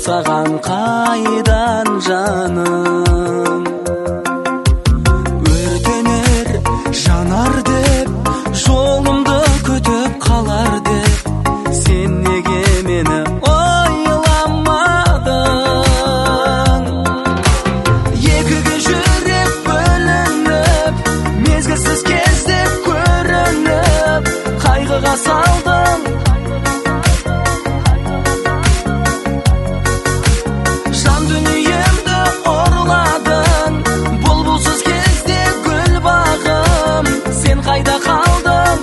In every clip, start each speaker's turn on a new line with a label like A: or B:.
A: саған қайдан жаным? Өртенер, жанар деп, жолымды күтіп қалар деп, сен неге мені ойламадың? Екіге жүрек бөлініп, мезгілсіз кезде көрініп, қайғыға салдың. Жан дүниемді ұрладың, бұлбұлсыз кезде гүл бағым, сен қайда қалдың?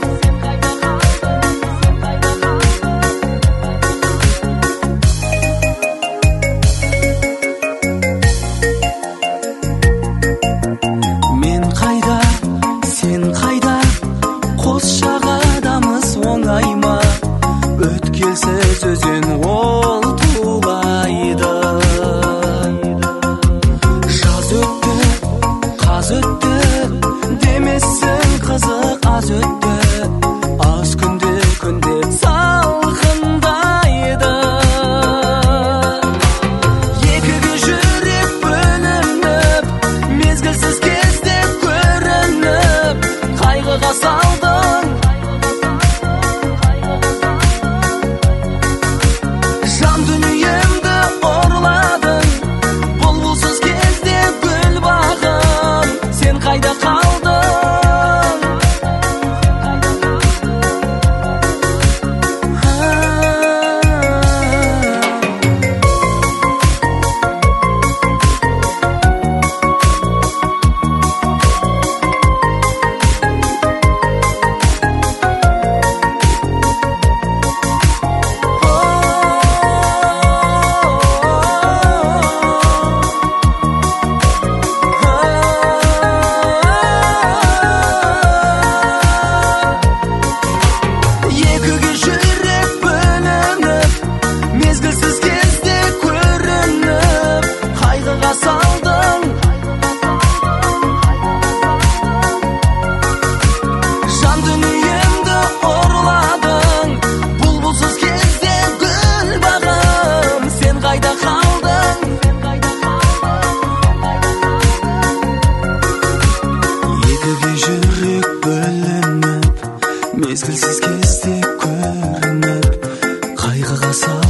A: Мен қайда, сен қайда, қос жағадамыз оңай ма? Өткелсіз өзен ол тулайды. Жаз өтті, қаз өтті, демессің қызық аз өтті. Аз күнде салқындайды. Екіге жүрек бөлініп, мезгілсіз кезде көрініп, қайғыға салдың. Жан дүниемді ұрладың, бұлбұлсыз кезде гүл бағым, сен қайда қалдың? Екіге жүрек бөлініп, мезгілсіз кезде көрініп, қайғыға салдың. Жан дүниемді ұрладың, бұлбұлсыз кезде гүл бағым, сен қайда қалдың? Екіге жүрек бөлініп, мезгілсіз кезде көрініп, қайғыға салдың.